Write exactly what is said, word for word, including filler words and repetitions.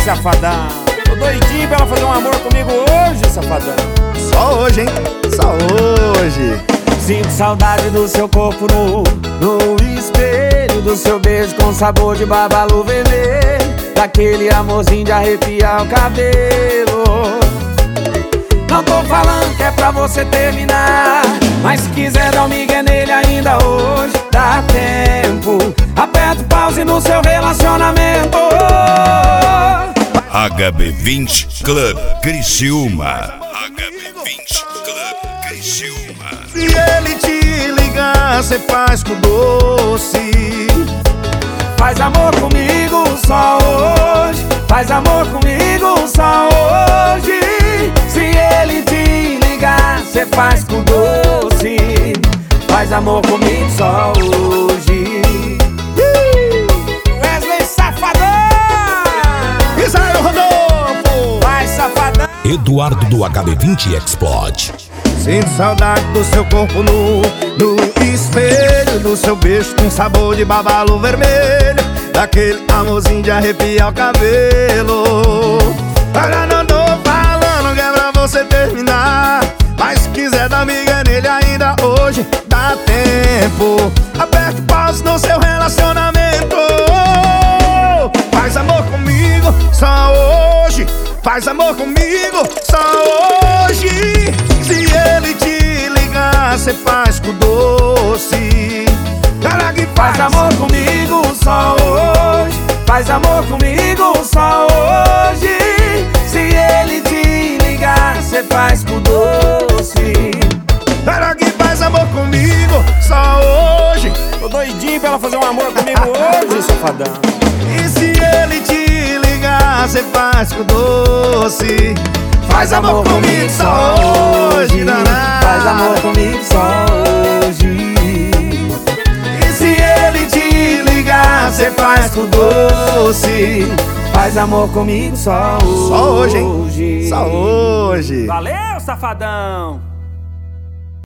safadão. Tô doidinho pra ela fazer um amor comigo hoje, safadão. Só hoje, hein? Só hoje. Sinto saudade do seu corpo nu, no espelho do seu beijo com sabor de babalu vermelho, daquele amorzinho de arrepiar o cabelo. Não tô falando que é pra você terminar, mas se quiser dar um migué nele ainda hoje, dá tempo. Aperta o pause no seu relacionamento. H B vinte Club Criciúma. H B vinte Club Criciúma. Se ele te ligar, cê faz com doce. Faz amor comigo só hoje. Faz amor comigo só hoje. Se ele te ligar, cê faz com doce. Faz amor comigo só hoje. Wesley Safadão! Israel Rodolfo! Vai, safadão! Eduardo do H B vinte Explode. Sinto saudade do seu corpo nu, no espelho do seu beijo com sabor de babalu vermelho, daquele amorzinho de arrepiar o cabelo. Agora não tô falando que é pra você terminar, mas se quiser dar miga nele ainda hoje, dá tempo. Aperta o pause no seu relacionamento. Faz amor comigo só hoje. Faz amor comigo só hoje. Se ele te ligar, cê faz com doce. Cara que Faz amor comigo só hoje. Faz amor comigo só hoje. Se ele te ligar, cê faz com doce. Cara que faz amor comigo só hoje. Tô doidinho pra ela fazer um amor comigo hoje, safadão. E se ele te ligar, cê faz com doce. Faz amor comigo só hoje, danado. Faz amor comigo só hoje. E se ele te ligar, cê faz com doce. Faz amor comigo só hoje. Só hoje, hein? Só hoje. Valeu, safadão!